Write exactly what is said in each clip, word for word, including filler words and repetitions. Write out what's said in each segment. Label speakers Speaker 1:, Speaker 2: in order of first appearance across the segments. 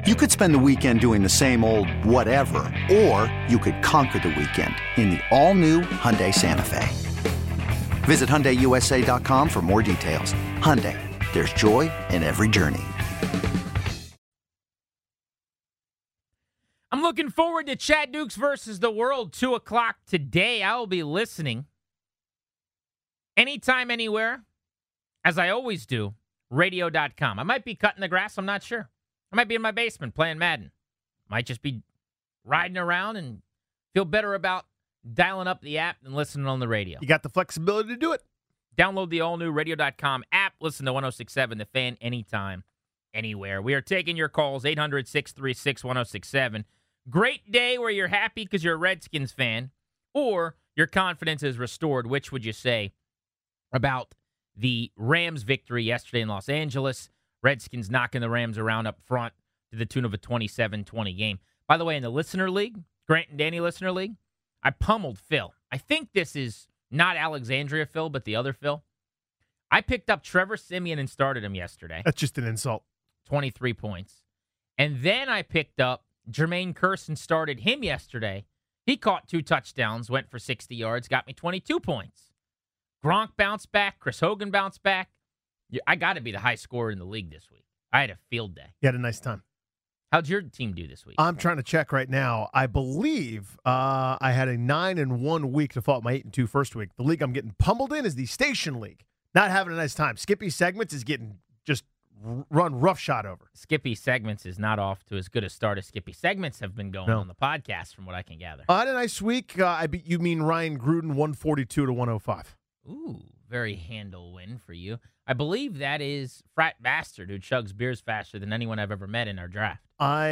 Speaker 1: You could spend the weekend doing the same old whatever, or you could conquer the weekend in the all-new Hyundai Santa Fe. Visit Hyundai U S A dot com for more details. Hyundai, there's joy in every journey.
Speaker 2: I'm looking forward to Chattanooga versus the World, two o'clock today. I will be listening anytime, anywhere, as I always do, radio dot com. I might be cutting the grass. I'm not sure. I might be in my basement playing Madden. Might just be riding around and feel better about dialing up the app than listening on the radio.
Speaker 3: You got the flexibility to do it.
Speaker 2: Download the all-new radio dot com app. Listen to one oh six point seven The Fan anytime, anywhere. We are taking your calls, eight hundred, six three six, one oh six seven. Great day where you're happy because you're a Redskins fan, or your confidence is restored. Which would you say about the Rams' victory yesterday in Los Angeles? Redskins knocking the Rams around up front to the tune of a twenty-seven twenty game. By the way, in the Listener League, Grant and Danny Listener League, I pummeled Phil. I think this is not Alexandria Phil, but the other Phil. I picked up Trevor Siemian and started him yesterday.
Speaker 3: That's just an insult.
Speaker 2: twenty-three points. And then I picked up Jermaine Kearse and started him yesterday. He caught two touchdowns, went for sixty yards, got me twenty-two points. Gronk bounced back. Chris Hogan bounced back. I got to be the high scorer in the league this week. I had a field day.
Speaker 3: You had a nice time.
Speaker 2: How'd your team do this week?
Speaker 3: I'm trying to check right now. I believe uh, I had a nine and one week to fall my eight and two first week. The league I'm getting pummeled in is the Station League. Not having a nice time. Skippy Segments is getting just run roughshod over.
Speaker 2: Skippy Segments is not off to as good a start as Skippy Segments have been going no. on the podcast, from what I can gather.
Speaker 3: I had a nice week. Uh, I beat, you mean Ryan Gruden, one forty-two to one oh five.
Speaker 2: Ooh, very handle win for you. I believe that is Frat Bastard, who chugs beers faster than anyone I've ever met in our draft.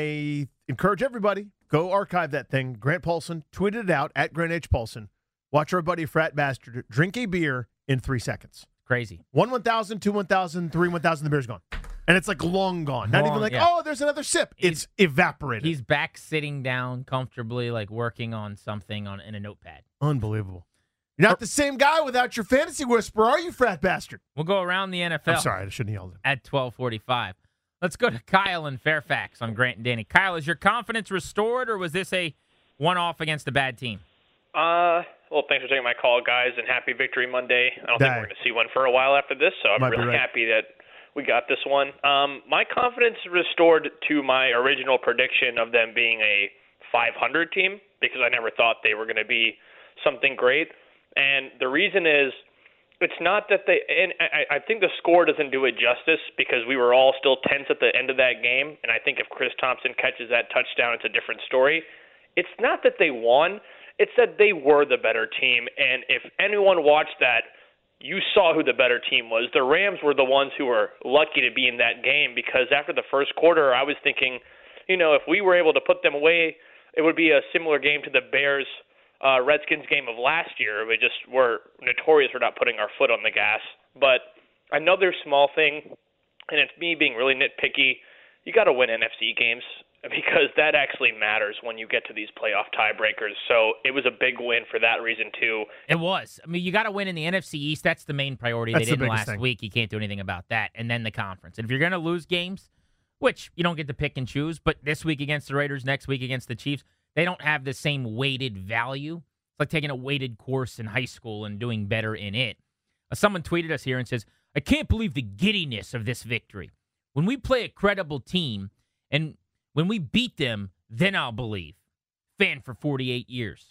Speaker 3: I encourage everybody, go archive that thing. Grant Paulson tweeted it out, at Grant H. Paulson. Watch our buddy Frat Bastard drink a beer in three seconds.
Speaker 2: Crazy.
Speaker 3: One one thousand, two one thousand, three one thousand, the beer's gone. And it's like long gone. Not
Speaker 2: long,
Speaker 3: even like,
Speaker 2: yeah.
Speaker 3: oh, there's another sip. He's, it's evaporated.
Speaker 2: He's back sitting down comfortably, like working on something on in a notepad.
Speaker 3: Unbelievable. You're not the same guy without your fantasy whisper, are you, Frat Bastard?
Speaker 2: We'll go around the N F L.
Speaker 3: I'm sorry, I shouldn't have yelled at him.
Speaker 2: At twelve forty-five. Let's go to Kyle in Fairfax on Grant and Danny. Kyle, is your confidence restored, or was this a one-off against a bad team?
Speaker 4: Uh, well, thanks for taking my call, guys, and happy Victory Monday. I don't
Speaker 3: Dang.
Speaker 4: think we're going to see one for a while after this, so I'm
Speaker 3: Might be
Speaker 4: really
Speaker 3: right.
Speaker 4: happy that we got this one. Um, my confidence restored to my original prediction of them being a five hundred team, because I never thought they were going to be something great. And the reason is, it's not that they, and I, I think the score doesn't do it justice, because we were all still tense at the end of that game, and I think if Chris Thompson catches that touchdown, it's a different story. It's not that they won, it's that they were the better team, and if anyone watched that, you saw who the better team was. The Rams were the ones who were lucky to be in that game, because after the first quarter, I was thinking, you know, if we were able to put them away, it would be a similar game to the Bears Uh, Redskins game of last year. We just were notorious for not putting our foot on the gas. But another small thing, and it's me being really nitpicky, you got to win N F C games, because that actually matters when you get to these playoff tiebreakers. So it was a big win for that reason, too.
Speaker 2: It was. I mean, you got to win in the N F C East. That's the main priority.
Speaker 3: That's
Speaker 2: they
Speaker 3: the
Speaker 2: didn't
Speaker 3: biggest
Speaker 2: last
Speaker 3: thing.
Speaker 2: week. You can't do anything about that. And then the conference. And if you're going to lose games, which you don't get to pick and choose, but this week against the Raiders, next week against the Chiefs, they don't have the same weighted value. It's like taking a weighted course in high school and doing better in it. Uh, someone tweeted us here and says, I can't believe the giddiness of this victory. When we play a credible team and when we beat them, then I'll believe. Fan for forty-eight years.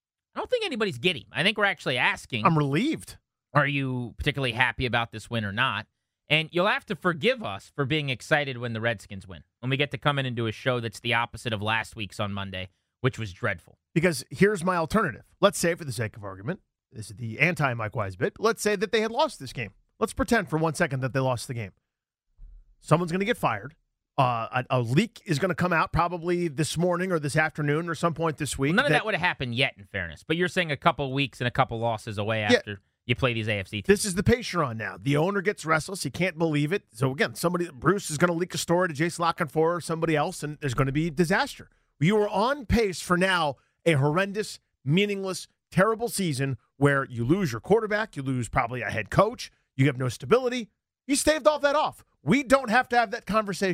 Speaker 2: I don't think anybody's giddy. I think we're actually asking,
Speaker 3: I'm relieved.
Speaker 2: Are you particularly happy about this win or not? And you'll have to forgive us for being excited when the Redskins win, when we get to come in and do a show that's the opposite of last week's on Monday, which was dreadful.
Speaker 3: Because here's my alternative. Let's say, for the sake of argument, this is the anti-Mike Wise bit, but let's say that they had lost this game. Let's pretend for one second that they lost the game. Someone's going to get fired. Uh, a, a leak is going to come out probably this morning or this afternoon or some point this week.
Speaker 2: Well, none of
Speaker 3: that,
Speaker 2: that would have happened yet, in fairness. But you're saying a couple weeks and a couple losses away after
Speaker 3: Yeah.
Speaker 2: you play these A F C teams.
Speaker 3: This is the pace you're on now. The owner gets restless. He can't believe it. So, again, somebody, Bruce is going to leak a story to Jason Lockenfor or somebody else, and there's going to be disaster. You are on pace for now a horrendous, meaningless, terrible season where you lose your quarterback, you lose probably a head coach, you have no stability. You staved all that off. We don't have to have that conversation.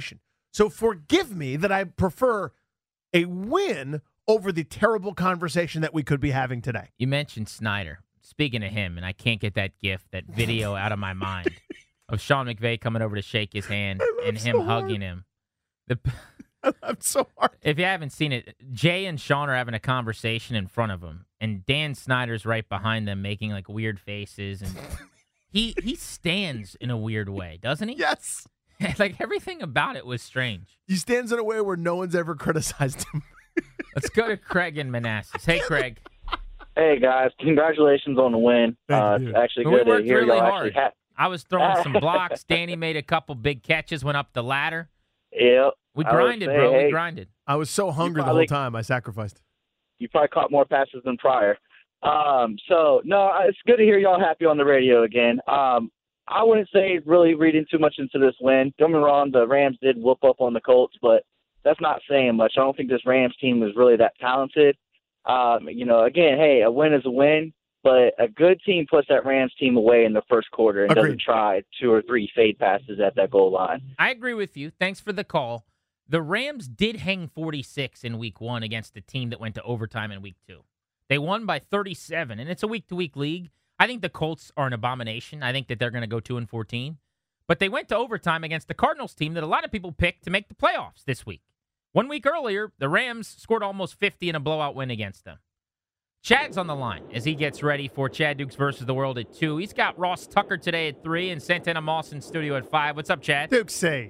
Speaker 3: So forgive me that I prefer a win over the terrible conversation that we could be having today.
Speaker 2: You mentioned Snyder. Speaking of him, and I can't get that gif, that video out of my mind of Sean McVay coming over to shake his hand and him
Speaker 3: so
Speaker 2: hugging
Speaker 3: hard.
Speaker 2: him. The,
Speaker 3: I laughed so hard.
Speaker 2: if you haven't seen it, Jay and Sean are having a conversation in front of him, and Dan Snyder's right behind them making like weird faces, and he he stands in a weird way, doesn't he?
Speaker 3: Yes.
Speaker 2: Like everything about it was strange.
Speaker 3: He stands in a way where no one's ever criticized him.
Speaker 2: Let's go to Craig in Manassas. Hey, Craig.
Speaker 5: Hey guys, congratulations on the win.
Speaker 3: Thank
Speaker 5: Uh,
Speaker 3: you.
Speaker 5: it's actually
Speaker 2: Well, we
Speaker 5: good to
Speaker 2: worked
Speaker 5: hear
Speaker 2: really
Speaker 5: y'all
Speaker 2: hard.
Speaker 5: actually ha-
Speaker 2: I was throwing some blocks. Danny made a couple big catches, went up the ladder.
Speaker 5: Yep.
Speaker 2: We
Speaker 5: I would
Speaker 2: grinded,
Speaker 5: say,
Speaker 2: bro.
Speaker 5: hey,
Speaker 2: We grinded.
Speaker 3: I was so hungry the
Speaker 5: probably-
Speaker 3: whole time, I sacrificed.
Speaker 5: You probably caught more passes than prior. Um, so no, it's good to hear y'all happy on the radio again. Um, I wouldn't say really reading too much into this win. Don't get me wrong, the Rams did whoop up on the Colts, but that's not saying much. I don't think this Rams team is really that talented. Um, you know, again, hey, a win is a win, but a good team puts that Rams team away in the first quarter and
Speaker 3: Agreed.
Speaker 5: doesn't try two or three fade passes at that goal line.
Speaker 2: I agree with you. Thanks for the call. The Rams did hang forty-six in week one against a team that went to overtime in week two. They won by thirty-seven, and it's a week-to-week league. I think the Colts are an abomination. I think that they're going to go two and fourteen. But they went to overtime against the Cardinals team that a lot of people picked to make the playoffs this week. One week earlier, the Rams scored almost fifty in a blowout win against them. Chad's on the line as he gets ready for Chad Dukes versus the World at two. He's got Ross Tucker today at three and Santana Moss in studio at five. What's up, Chad?
Speaker 3: Duke say.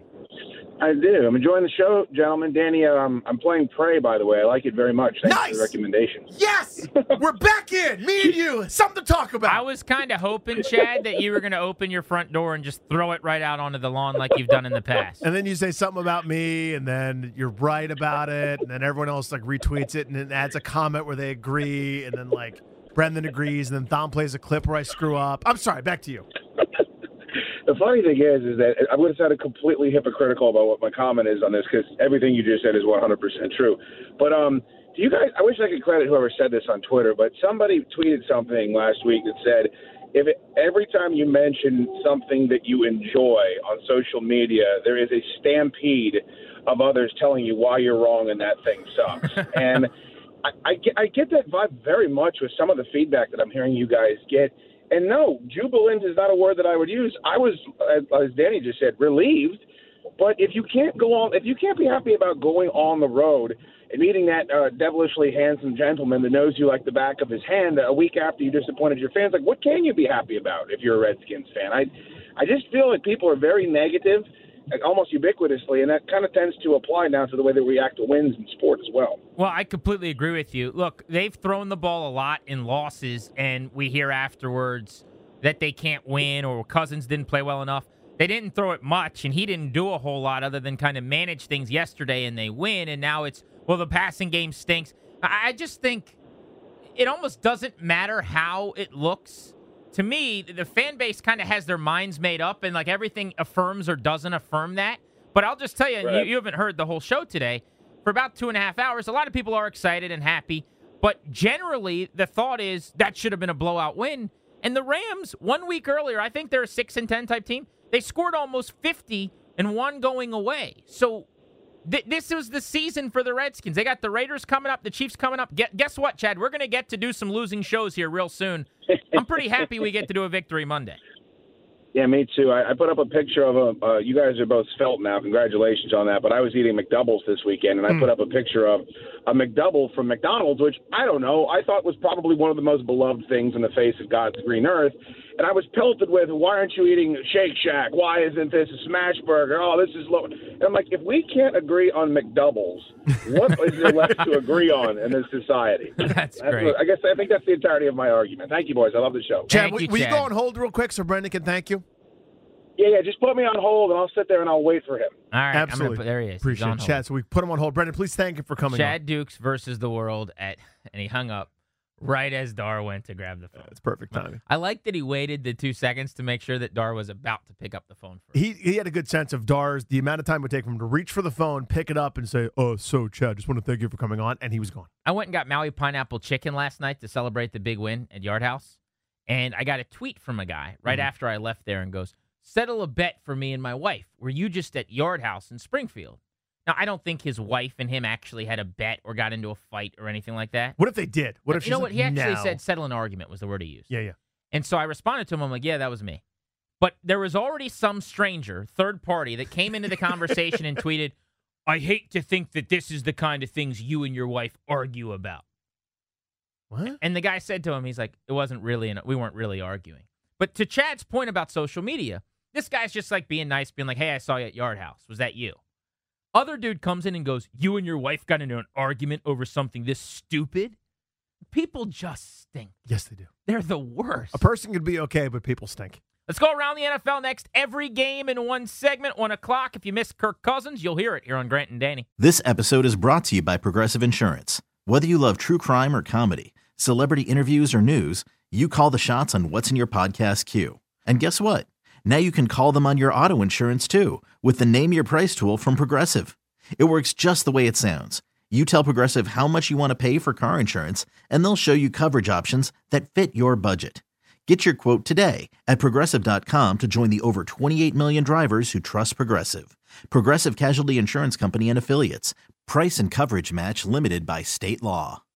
Speaker 6: I do. I'm enjoying the show, gentlemen. Danny, um, I'm playing Prey, by the way. I like it very much. Thanks
Speaker 3: Nice!
Speaker 6: for the recommendation.
Speaker 3: Yes! We're back in! Me and you! Something to talk about!
Speaker 2: I was kind of hoping, Chad, that you were going to open your front door and just throw it right out onto the lawn like you've done in the past.
Speaker 3: And then you say something about me, and then you're right about it, and then everyone else like retweets it, and then adds a comment where they agree, and then like Brendan agrees, and then Thom plays a clip where I screw up. I'm sorry, back to you.
Speaker 6: The funny thing is, is that I would have sounded completely hypocritical about what my comment is on this because everything you just said is one hundred percent true. But um, do you guys? I wish I could credit whoever said this on Twitter, but somebody tweeted something last week that said, if it, every time you mention something that you enjoy on social media, there is a stampede of others telling you why you're wrong and that thing sucks. and I, I, get, I get that vibe very much with some of the feedback that I'm hearing you guys get. And no, jubilant is not a word that I would use. I was, as Danny just said, relieved. But if you can't go on, if you can't be happy about going on the road and meeting that uh, devilishly handsome gentleman that knows you like the back of his hand a week after you disappointed your fans, like what can you be happy about if you're a Redskins fan? I, I just feel like people are very negative, like almost ubiquitously, and that kind of tends to apply now to the way they react to wins in sport as well.
Speaker 2: Well, I completely agree with you. Look, they've thrown the ball a lot in losses, and we hear afterwards that they can't win or Cousins didn't play well enough. They didn't throw it much, and he didn't do a whole lot other than kind of manage things yesterday, and they win, and now it's, well, the passing game stinks. I just think it almost doesn't matter how it looks. To me, the fan base kind of has their minds made up, and like everything affirms or doesn't affirm that. But I'll just tell you,
Speaker 6: Right.
Speaker 2: you, you haven't heard the whole show today. For about two and a half hours, a lot of people are excited and happy. But generally, the thought is that should have been a blowout win. And the Rams, one week earlier, I think they're a six and ten type team. They scored almost fifty and one going away. So th- this was the season for the Redskins. They got the Raiders coming up, the Chiefs coming up. Get, guess what, Chad? We're going to get to do some losing shows here real soon. I'm pretty happy we get to do a victory Monday.
Speaker 6: Yeah, me too. I, I put up a picture of a. Uh, you guys are both svelte now. Congratulations on that. But I was eating McDoubles this weekend, and I
Speaker 3: Mm.
Speaker 6: put up a picture of a McDouble from McDonald's, which I don't know. I thought was probably one of the most beloved things in the face of God's green earth. And I was pelted with, "Why aren't you eating Shake Shack? Why isn't this a smash burger? Oh, this is low." And I'm like, if we can't agree on McDoubles, what is there left to agree on in this society?
Speaker 2: That's great.
Speaker 6: what- I guess I think that's the entirety of my argument. Thank you, boys. I love the show.
Speaker 3: Chad,
Speaker 2: Thank
Speaker 3: will,
Speaker 2: you,
Speaker 3: will you
Speaker 2: Chad.
Speaker 3: go on hold real quick so Brendan can thank you?
Speaker 6: Yeah, yeah. Just put me on hold, and I'll sit there and I'll wait for him.
Speaker 2: All right, I'm
Speaker 3: Absolutely.
Speaker 2: gonna put, there he is. He's
Speaker 3: Appreciate
Speaker 2: on
Speaker 3: it,
Speaker 2: hold.
Speaker 3: Chad. So we put him on hold. Brendan, please thank him for coming
Speaker 2: Chad
Speaker 3: on.
Speaker 2: Dukes versus the world at, and he hung up right as Dar went to grab the phone.
Speaker 3: It's perfect timing.
Speaker 2: I like that he waited the two seconds to make sure that Dar was about to pick up the phone for him.
Speaker 3: He he had a good sense of Dar's, the amount of time it would take for him to reach for the phone, pick it up, and say, "Oh, so Chad, just want to thank you for coming on," and he was gone.
Speaker 2: I went and got Maui Pineapple Chicken last night to celebrate the big win at Yard House, and I got a tweet from a guy right
Speaker 3: Mhm.
Speaker 2: after I left there and goes, "Settle a bet for me and my wife. Were you just at Yard House in Springfield?" Now, I don't think his wife and him actually had a bet or got into a fight or anything like that.
Speaker 3: What if they did? What if
Speaker 2: you know
Speaker 3: she's
Speaker 2: what?
Speaker 3: like,
Speaker 2: He actually
Speaker 3: "No."
Speaker 2: said settle an argument was the word he used.
Speaker 3: Yeah, yeah.
Speaker 2: And so I responded to him. I'm like, yeah, that was me. But there was already some stranger, third party, that came into the conversation and tweeted, I hate to think that this is the kind of things you and your wife argue about.
Speaker 3: What?
Speaker 2: And the guy said to him, he's like, it wasn't really, an, we weren't really arguing. But to Chad's point about social media, this guy's just like being nice, being like, hey, I saw you at Yard House. Was that you? Other dude comes in and goes, you and your wife got into an argument over something this stupid? People just stink.
Speaker 3: Yes, they do.
Speaker 2: They're the worst.
Speaker 3: A person could be okay, but people stink.
Speaker 2: Let's go around the N F L next. Every game in one segment, one o'clock. If you miss Kirk Cousins, you'll hear it here on Grant and Danny.
Speaker 7: This episode is brought to you by Progressive Insurance. Whether you love true crime or comedy, celebrity interviews or news, you call the shots on what's in your podcast queue. And guess what? Now you can call them on your auto insurance too with the Name Your Price tool from Progressive. It works just the way it sounds. You tell Progressive how much you want to pay for car insurance, and they'll show you coverage options that fit your budget. Get your quote today at Progressive dot com to join the over twenty-eight million drivers who trust Progressive. Progressive Casualty Insurance Company and Affiliates. Price and coverage match limited by state law.